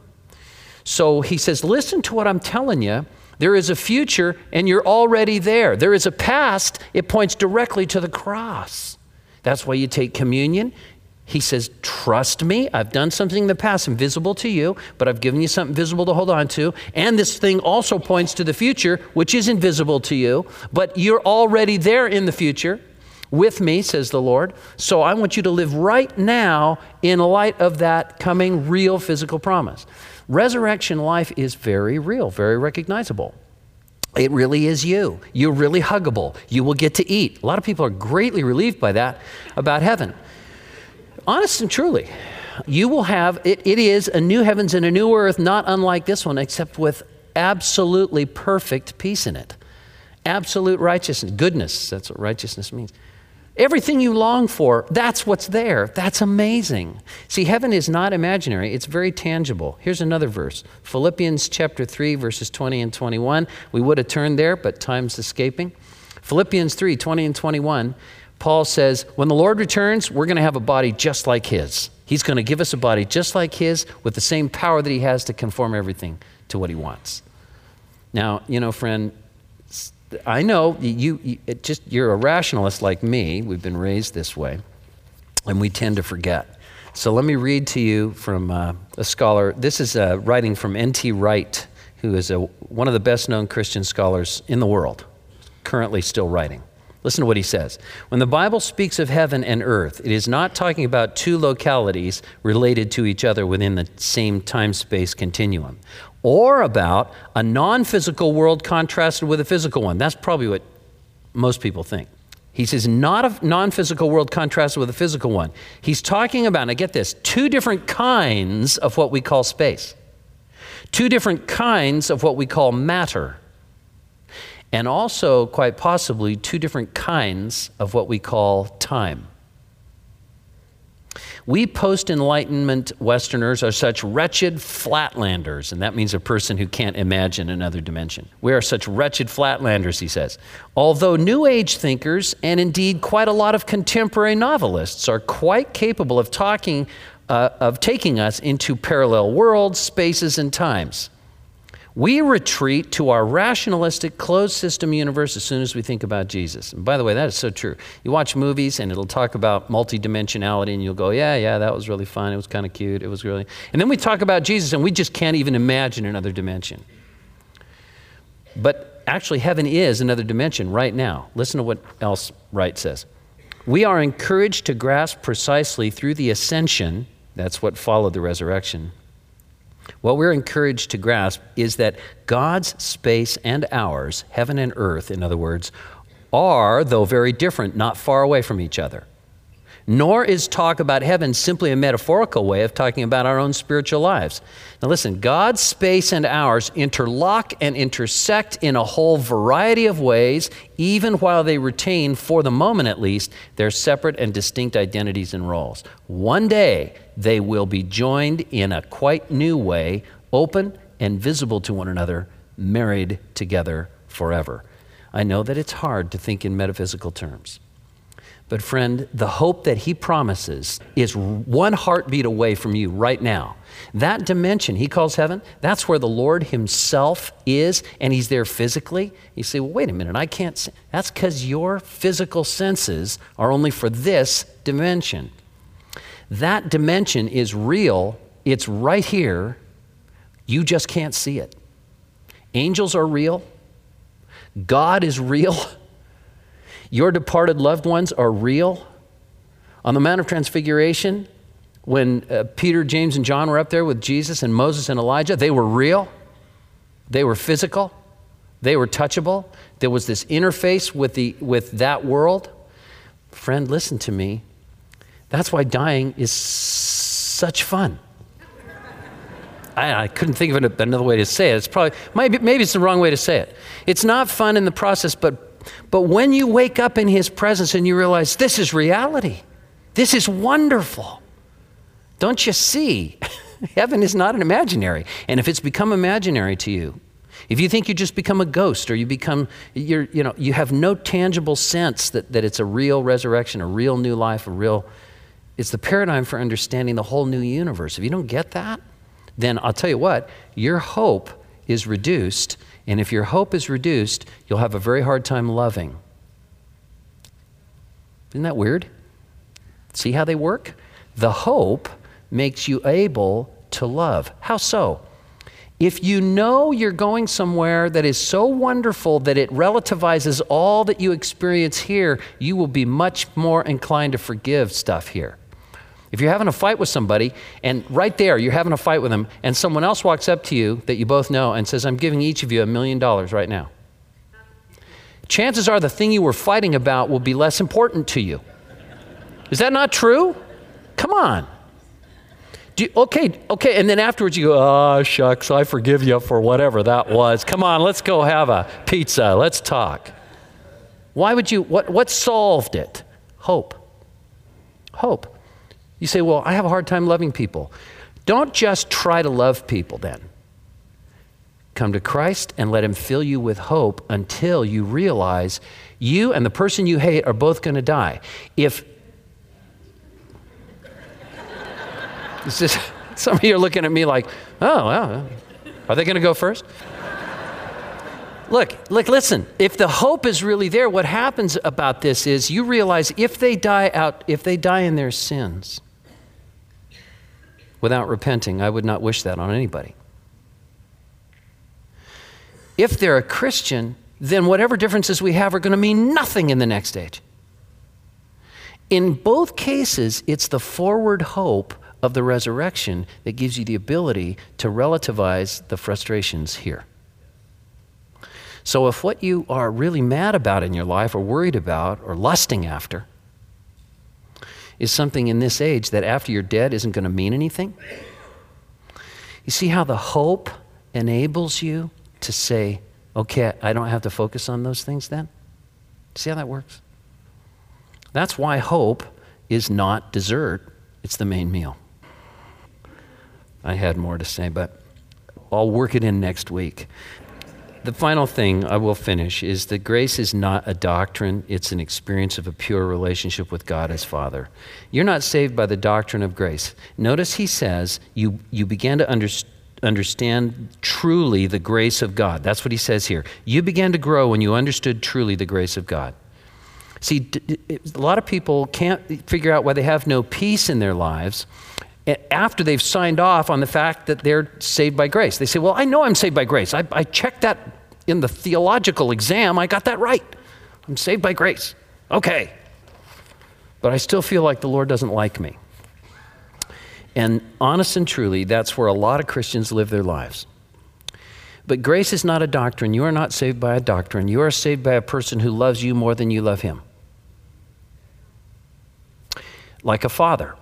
So he says, listen to what I'm telling you. There is a future, and you're already there. There is a past. It points directly to the cross. That's why you take communion. He says, trust me, I've done something in the past invisible to you, but I've given you something visible to hold on to. And this thing also points to the future, which is invisible to you, but you're already there in the future with me, says the Lord. So I want you to live right now in light of that coming real physical promise. Resurrection life is very real, very recognizable. It really is you. You're really huggable. You will get to eat. A lot of people are greatly relieved by that about heaven. Honest and truly, you will have, it is a new heavens and a new earth, not unlike this one, except with absolutely perfect peace in it. Absolute righteousness, goodness, that's what righteousness means. Everything you long for, that's what's there. That's amazing. See, heaven is not imaginary. It's very tangible. Here's another verse. Philippians chapter 3, verses 20 and 21. We would have turned there, but time's escaping. Philippians 3, 20 and 21. Paul says, when the Lord returns, we're going to have a body just like his. He's going to give us a body just like his with the same power that he has to conform everything to what he wants. Now, you know, friend, I know you're a rationalist like me. We've been raised this way, and we tend to forget. So let me read to you from a scholar. This is writing from N.T. Wright, who is one of the best-known Christian scholars in the world, currently still writing. Listen to what he says. When the Bible speaks of heaven and earth, it is not talking about two localities related to each other within the same time-space continuum, or about a non-physical world contrasted with a physical one. That's probably what most people think. He says not a non-physical world contrasted with a physical one. He's talking about, now get this, two different kinds of what we call space, two different kinds of what we call matter, and also, quite possibly, two different kinds of what we call time. We post-Enlightenment Westerners are such wretched flatlanders, and that means a person who can't imagine another dimension. We are such wretched flatlanders, he says. Although New Age thinkers, and indeed quite a lot of contemporary novelists, are quite capable of taking us into parallel worlds, spaces, and times. We retreat to our rationalistic closed system universe as soon as we think about Jesus. And by the way, that is so true. You watch movies and it'll talk about multidimensionality and you'll go, yeah, that was really fun. It was kind of cute. It was really... And then we talk about Jesus and we just can't even imagine another dimension. But actually heaven is another dimension right now. Listen to what else Wright says. We are encouraged to grasp precisely through the ascension, that's what followed the resurrection, what we're encouraged to grasp is that God's space and ours, heaven and earth, in other words, are, though very different, not far away from each other. Nor is talk about heaven simply a metaphorical way of talking about our own spiritual lives. Now listen, God's space and ours interlock and intersect in a whole variety of ways, even while they retain, for the moment at least, their separate and distinct identities and roles. One day, they will be joined in a quite new way, open and visible to one another, married together forever. I know that it's hard to think in metaphysical terms. But friend, the hope that he promises is one heartbeat away from you right now. That dimension he calls heaven, that's where the Lord himself is, and he's there physically. You say, well, wait a minute, I can't see. That's because your physical senses are only for this dimension. That dimension is real. It's right here. You just can't see it. Angels are real. God is real. Your departed loved ones are real. On the Mount of Transfiguration, when Peter, James, and John were up there with Jesus and Moses and Elijah, they were real. They were physical. They were touchable. There was this interface with that world. Friend, listen to me. That's why dying is such fun. I couldn't think of another way to say it. It's probably, maybe it's the wrong way to say it. It's not fun in the process, but when you wake up in his presence and you realize this is reality, this is wonderful. Don't you see? Heaven is not an imaginary. And if it's become imaginary to you, if you think you just become a ghost or you have no tangible sense that it's a real resurrection, a real new life, it's the paradigm for understanding the whole new universe. If you don't get that, then I'll tell you what, your hope is reduced. And if your hope is reduced, you'll have a very hard time loving. Isn't that weird? See how they work? The hope makes you able to love. How so? If you know you're going somewhere that is so wonderful that it relativizes all that you experience here, you will be much more inclined to forgive stuff here. If you're having a fight with somebody, and right there you're having a fight with them, and someone else walks up to you that you both know and says, I'm giving each of you $1 million right now. Chances are the thing you were fighting about will be less important to you. Is that not true? Come on. Okay, and then afterwards you go, oh, shucks, I forgive you for whatever that was. Come on, let's go have a pizza. Let's talk. Why would you, what solved it? Hope. Hope. You say, well, I have a hard time loving people. Don't just try to love people then. Come to Christ and let him fill you with hope until you realize you and the person you hate are both going to die. Some of you are looking at me like, oh, well, are they going to go first? Look, listen, if the hope is really there, what happens about this is you realize if they die in their sins without repenting, I would not wish that on anybody. If they're a Christian, then whatever differences we have are going to mean nothing in the next age. In both cases, it's the forward hope of the resurrection that gives you the ability to relativize the frustrations here. So if what you are really mad about in your life or worried about or lusting after is something in this age that after you're dead isn't going to mean anything, you see how the hope enables you to say, okay, I don't have to focus on those things then? See how that works? That's why hope is not dessert, it's the main meal. I had more to say, but I'll work it in next week. The final thing I will finish is that grace is not a doctrine, it's an experience of a pure relationship with God as Father. You're not saved by the doctrine of grace. Notice he says you began to understand truly the grace of God. That's what he says here. You began to grow when you understood truly the grace of God. See, a lot of people can't figure out why they have no peace in their lives after they've signed off on the fact that they're saved by grace. They say, well, I know I'm saved by grace. I checked that in the theological exam. I got that right. I'm saved by grace. Okay. But I still feel like the Lord doesn't like me. And honest and truly, that's where a lot of Christians live their lives. But grace is not a doctrine. You are not saved by a doctrine. You are saved by a person who loves you more than you love him. Like a father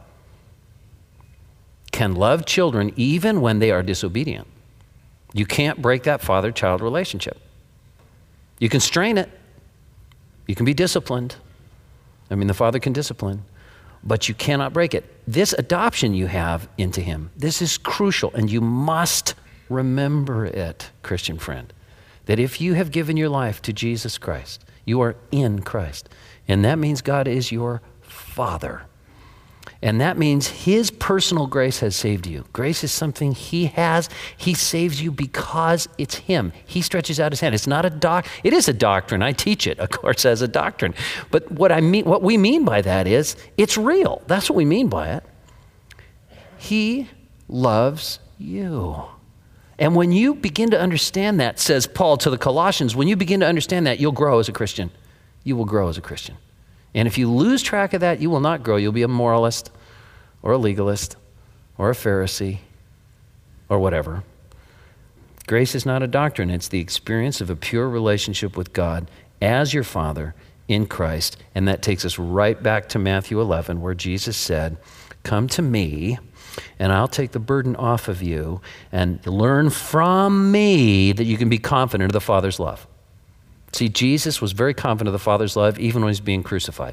can love children even when they are disobedient. You can't break that father-child relationship. You can strain it. You can be disciplined. The father can discipline, but you cannot break it. This adoption you have into him, this is crucial, and you must remember it, Christian friend. that if you have given your life to Jesus Christ, you are in Christ. And that means God is your Father. And that means his personal grace has saved you. Grace is something he has. He saves you because it's him. He stretches out his hand. It's not it is a doctrine. I teach it, of course, as a doctrine. But what we mean by that is it's real. That's what we mean by it. He loves you. And when you begin to understand that, says Paul to the Colossians, when you begin to understand that, you'll grow as a Christian. You will grow as a Christian. And if you lose track of that, you will not grow. You'll be a moralist or a legalist or a Pharisee or whatever. Grace is not a doctrine. It's the experience of a pure relationship with God as your Father in Christ. And that takes us right back to Matthew 11, where Jesus said, "Come to me, and I'll take the burden off of you, and learn from me that you can be confident of the Father's love." See, Jesus was very confident of the Father's love even when he's being crucified.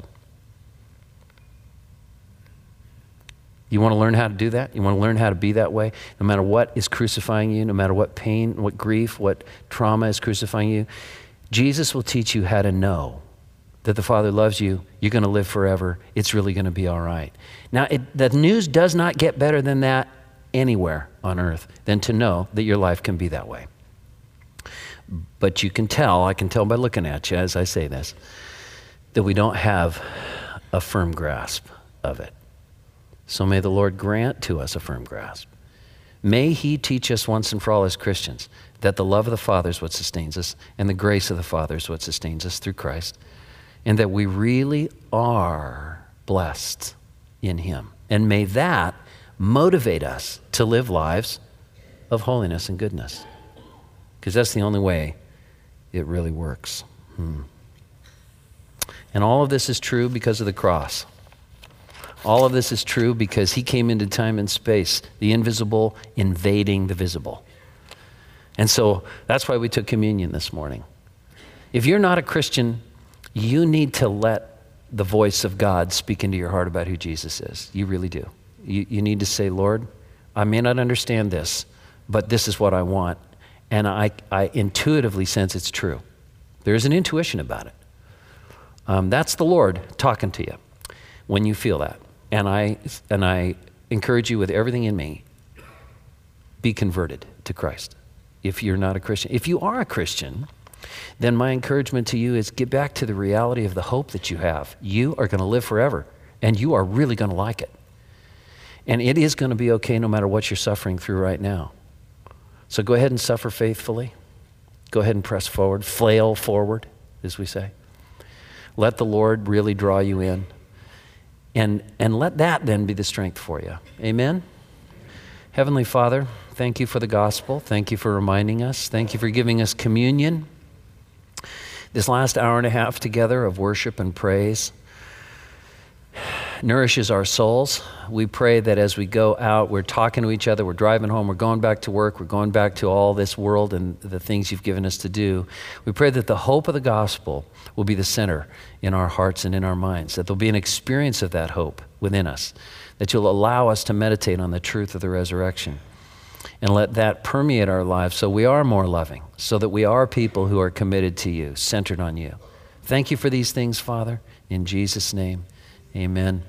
You want to learn how to do that? You want to learn how to be that way? No matter what is crucifying you, no matter what pain, what grief, what trauma is crucifying you, Jesus will teach you how to know that the Father loves you, you're going to live forever, it's really going to be all right. Now, the news does not get better than that anywhere on earth than to know that your life can be that way. But I can tell by looking at you as I say this, that we don't have a firm grasp of it. So may the Lord grant to us a firm grasp. May he teach us once and for all as Christians that the love of the Father is what sustains us, and the grace of the Father is what sustains us through Christ, and that we really are blessed in him. And may that motivate us to live lives of holiness and goodness. Because that's the only way it really works. And all of this is true because of the cross. All of this is true because he came into time and space, the invisible invading the visible. And so that's why we took communion this morning. If you're not a Christian, you need to let the voice of God speak into your heart about who Jesus is. You really do. You need to say, Lord, I may not understand this, but this is what I want. And I intuitively sense it's true. There's an intuition about it. That's the Lord talking to you when you feel that. And I encourage you with everything in me, be converted to Christ if you're not a Christian. If you are a Christian, then my encouragement to you is get back to the reality of the hope that you have. You are going to live forever, and you are really going to like it. And it is going to be okay no matter what you're suffering through right now. So go ahead and suffer faithfully. Go ahead and press forward, flail forward, as we say. Let the Lord really draw you in. And let that then be the strength for you. Amen? Heavenly Father, thank you for the gospel. Thank you for reminding us. Thank you for giving us communion. This last hour and a half together of worship and praise nourishes our souls. We pray that as we go out, we're talking to each other, we're driving home, we're going back to work, we're going back to all this world and the things you've given us to do. We pray that the hope of the gospel will be the center in our hearts and in our minds, that there'll be an experience of that hope within us, that you'll allow us to meditate on the truth of the resurrection and let that permeate our lives so we are more loving, so that we are people who are committed to you, centered on you. Thank you for these things, Father. In Jesus' name, amen.